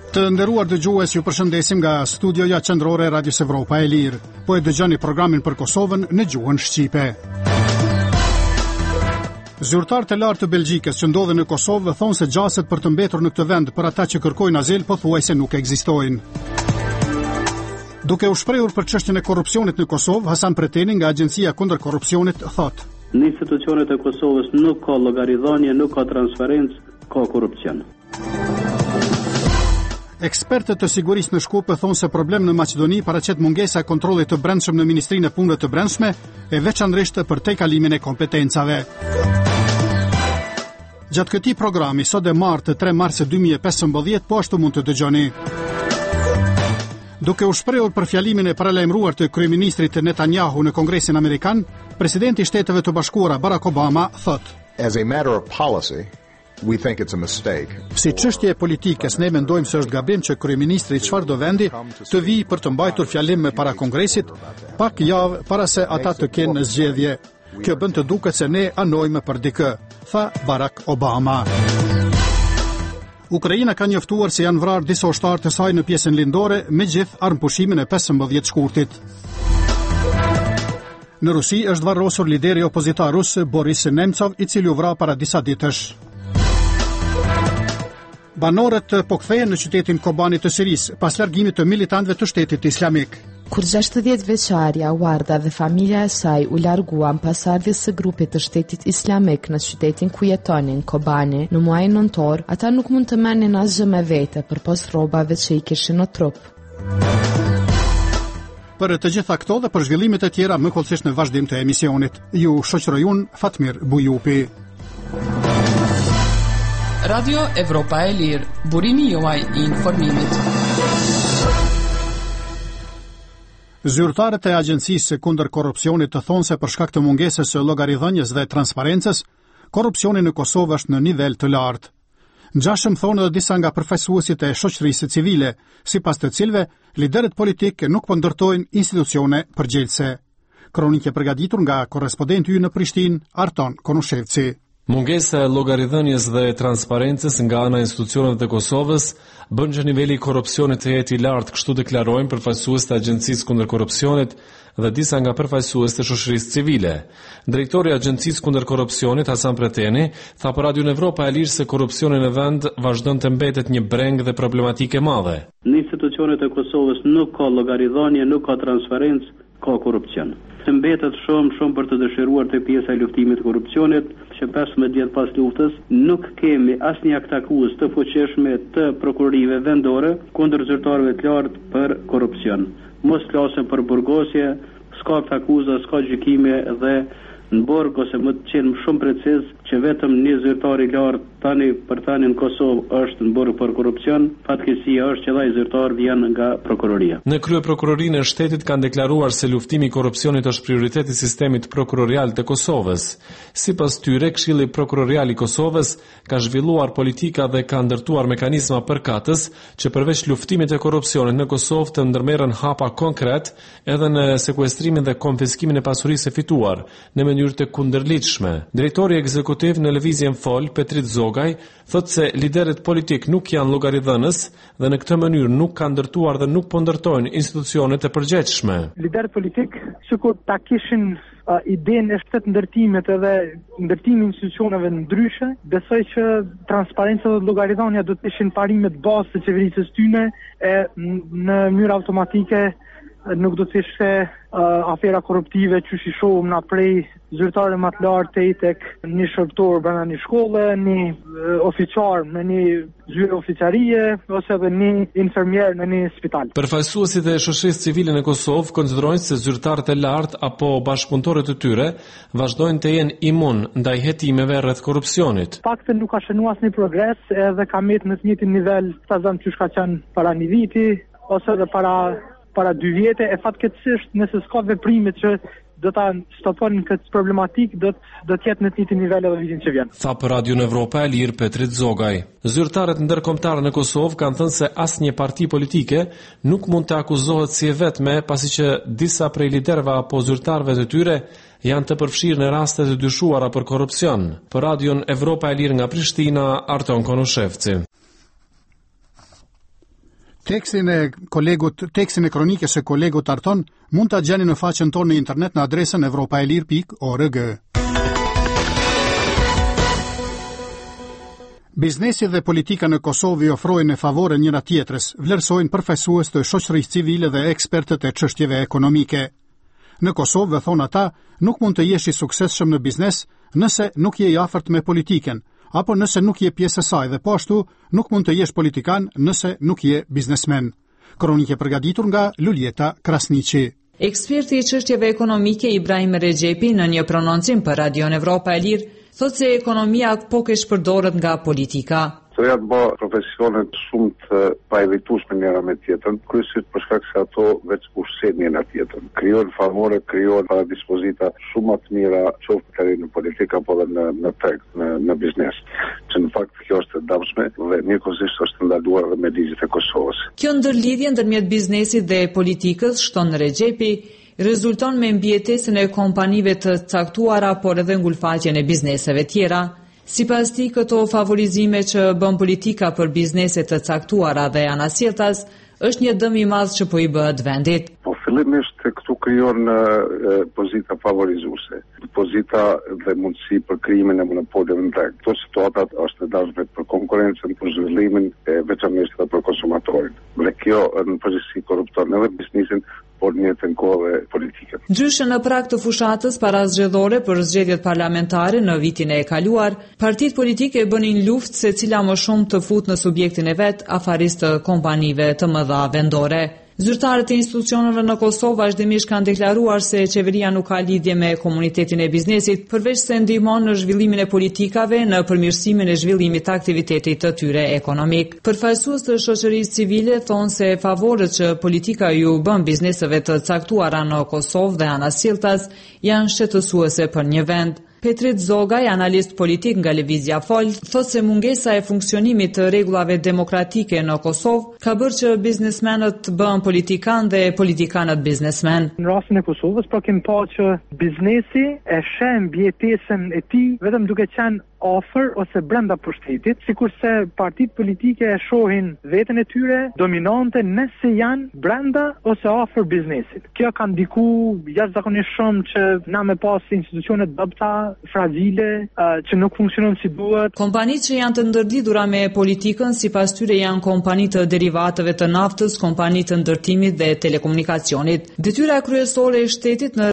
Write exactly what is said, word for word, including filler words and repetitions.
Të nderuar dëgjues, ju përshëndesim nga studioja qendrore e Radios Evropa e Lirë. Po e dëgjoni programin për Kosovën në gjuhën shqipe. Zyrtarët e lartë të Belgjikës që ndodhen në Kosovë thonë se gjaset për të mbetur në këtë vend për ata që kërkojnë azil pothuajse nuk ekzistojnë. Duke u shprehur për çështjen e korrupsionit në Kosovë, Hasan Preteni nga Agjencia kundër korrupsionit thotë: Në institucionet e Kosovës nuk ka llogaridhënie, nuk ka transparencë, ka korrupsion. Ekspertët të sigurisë në Shkup thonë se problemi në Maqedoni paraqet mungesa e kontrollit të brendshëm në Ministrinë e Punëve të Brendshme, e veçanërisht për tejkalimin e kompetencave. Gjatë këtij programi sot e martë tre mars dy mijë e pesëmbëdhjetë po ashtu mund të dëgjoni. Duke u shprehur për fjalimin e paralajmëruar të kryeministrit Netanyahu në Kongresin Amerikan, presidenti i Shteteve të Bashkuara Barack Obama thotë: As a matter of policy, we think it's a mistake. Si çështje e politikës, ne mendojmë se është gabim që kryeministri i çfarëdo vendi të vijë për të mbajtur fjalim me para Kongresit pak javë para se ata të kenë zgjedhje. Kjo bën të duket se ne anojmë për dikë, tha Barack Obama. Ukraina ka njoftuar se janë vrarë disa ushtarë të saj në pjesën lindore, megjith armëpushimin e pesëmbëdhjetë shkurtit. Në Rusi është varrosur lideri opozitar rus Boris Nemcov, i cili u vra para disa ditësh. Banorët po kthehen në qytetin Kobani të Sirisë pas largimit të militantëve të Shtetit Islamik. Kur gjashtëdhjetë vjeçaria Warda dhe familja e saj u larguan pas ardhjes së grupit të Shtetit Islamik në qytetin ku jetonin, Kobani, në muajin nëntor, ata nuk mund të merrnin asgjë me vete përpos rrobave që i kishin në trup. Për të gjitha këto dhe për zhvillimet e tjera më kollësisht në vazhdim të emisionit. Ju shoqëroj unë Fatmir Bujupi. Radio Evropa e Lirë, burimi juaj i informimit. Zyrtarët e Agjencisë kundër korrupsionit të thonë se për shkak të mungesës së llogaridhënies dhe transparencës, korrupsioni në Kosovë është në nivel të lartë. Ngjashëm thonë edhe disa nga përfaqësuesit e shoqërisë civile, sipas të cilëve liderët politikë nuk po ndërtojnë institucione përgjegjëse. Kronikë e përgatitur nga korrespondenti ynë në Prishtinë, Arton Konushevci. Mungesa e llogaridhënies dhe transparencës nga ana e institucioneve të Kosovës bën që niveli i korrupsionit të jetë i lartë, kështu deklarojnë përfaqësuesit e Agjencisë kundër korrupsionit dhe disa nga përfaqësuesit e shoqërisë civile. Drejtori i Agjencisë kundër korrupsionit, Hasan Preteni, tha për Radio Evropa e Lirë se korrupsioni në vend vazhdon të mbetet një breng dhe problematikë e madhe. Në institucionet e Kosovës nuk ka llogaridhënie, nuk ka transparencë, ka korrupsion. Të mbetet shumë shumë për të dëshiruar të pjesa e luftimit të korrupsionit, që pesëmbëdhjetë vjet pas luftës nuk kemi asnjë akt akuz të fuqishme të prokurorive vendore kundër zyrtarëve të lartë për korrupsion. Mos flasim për burgosje, s'ka akt akuza, s'ka gjykime dhe në burg ose më të qenë shumë preciz që vetëm një zyrtar i lartë tani për tani në Kosovë është në burg për korrupsion, fatkeqësia është që ai zyrtar vjen nga prokuroria. Në krye prokurorinë e shtetit kanë deklaruar se luftimi i korrupsionit është prioritet i sistemit prokurorial të Kosovës. Sipas tyre, Këshilli Prokurorial i Kosovës ka zhvilluar politika dhe ka ndërtuar mekanizma përkatës që përveç luftimit të korrupsionit në Kosovë të ndërmerren hapa konkret edhe në sekuestrimin dhe konfiskimin e pasurisë së fituar në mënyrë të kundërligjshme. Drejtori ekzekutiv në lëvizjen Fol, Petrit Zogaj, thotë se liderët politik nuk janë llogaridhënës dhe në këtë mënyrë nuk kanë ndërtuar dhe nuk po ndërtojnë institucionet e përgjithshme. Liderët politik sikur ta kishin uh, idenë e shtet ndërtimit edhe ndërtimi institucioneve ndryshe, besoj që transparenca dhe llogaridhënia do të ishin parimet bazë të qeverisë së tyre e në mënyrë automatike nuk do të ishte uh, afera korruptive që shi shohëm na prej zyrtarëve më të lartë tek një shërbëtor brenda një shkolle, një uh, oficar në një zyre oficarie ose edhe një infermier në një spital. Përfaqësuesit e shoqërisë civile në Kosovë konsiderojnë se zyrtarët e lartë apo bashkëpunëtorët e tyre vazhdojnë të jenë imun ndaj hetimeve rreth korrupsionit. Paktën nuk ka shënuar asnjë progres edhe ka mbetë në të njëjtin nivel sa zëm që ka qenë para një viti ose edhe para para dy vjete, e fatkeqësisht nëse s'ka veprime që do ta stopojnë këtë problematik, do do të jetë në të njëjtin nivel edhe vitin që vjen. Tha për Radio Evropa e Lirë Petrit Zogaj. Zyrtarët ndërkombëtar në Kosovë kanë thënë se asnjë parti politike nuk mund të akuzohet si e vetme, pasi që disa prej liderëve apo zyrtarëve të tyre janë të përfshirë në raste të dyshuara për korrupsion. Për Radion Evropa e Lirë nga Prishtina, Arton Konushevci. Tekstin e kolegut, tekstin e kronikës së kolegut Arton mund ta gjeni në faqen tonë në internet në adresën evropaelir pikë org. Biznesi dhe politika në Kosovë ofrojnë në favore njëra tjetrës, vlerësojnë përfaqësues të shoqërisë civile dhe ekspertët e çështjeve ekonomike. Në Kosovë, thon ata, nuk mund të jesh i suksesshëm në biznes nëse nuk je i afërt me politikën, apo nëse nuk je pjesë e saj dhe po ashtu nuk mund të jesh politikan nëse nuk je biznesmen. Kronikë përgatitur nga Luljeta Krasniqi. Eksperti i çështjeve ekonomike Ibrahim Rexhepi në një prononcim për Radion Evropa e Lirë thotë se ekonomia po ke shpërdoret nga politika. Ato janë bë profesionet shumë të paevitueshme njëra me tjetrën, kryesisht për shkak se ato veç ushqejnë njëra tjetrën. Krijojnë favore, krijojnë para dispozita shumë të mira, qoftë në politika apo edhe në në treg, në në biznes. Që në fakt kjo është e dëmshme dhe njëkohësisht është ndaluar edhe me ligjet e Kosovës. Kjo ndërlidhje ndërmjet biznesit dhe politikës, shton Rexhepi, rezulton me mbijetesën e kompanive të caktuara, por edhe ngulfaqjen e bizneseve tjera. Sipas tij, këto favorizime që bën politika për biznese të caktuara dhe anasjelltas është një dëm i madh që po i bëhet vendit. Po fillimisht këtu krijon pozita favorizuese, pozita dhe mundësi për krijimin e monopolive në treg. Këto situata është e dashme për konkurrencën, për zhvillimin e veçanërisht edhe për konsumatorin. Dhe kjo në përgjithësi korrupton edhe biznesin, por një të kohë politikën. Ndryshe në prag të fushatës para zgjedhore për zgjedhjet parlamentare në vitin e kaluar, partitë politike bënin luftë se cila më shumë të fut në subjektin e vet afarisë të kompanive të mëdha vendore. Zyrtarët e institucioneve në Kosovë vazhdimisht kanë deklaruar se qeveria nuk ka lidhje me komunitetin e biznesit, përveç se ndihmon në zhvillimin e politikave në përmirësimin e zhvillimit të aktivitetit të tyre ekonomik. Përfaqësues të shoqërisë civile thonë se favorët që politika ju bën bizneseve të caktuara në Kosovë dhe anasjelltas janë shqetësuese për një vend. Petrit Zogaj, analist politik nga Lëvizja Fol, thotë se mungesa e funksionimit të rregullave demokratike në Kosovë ka bërë që biznesmenët bëhen politikan dhe politikanët biznesmen. Në rastin e Kosovës, pra kemi pa që biznesi e sheh mbijetesën e tij vetëm duke qenë afër ose brenda pushtetit, sikurse partitë politike e shohin veten e tyre dominante nëse janë brenda ose afër biznesit. Kjo ka ndikuar jashtëzakonisht shumë që na me pas institucione dobta, fragile, uh, që nuk funksionojnë si duhet. Kompanitë që janë të ndërlidhura me politikën sipas tyre janë kompani të derivateve të naftës, kompani të ndërtimit dhe telekomunikacionit. Detyra kryesore e shtetit në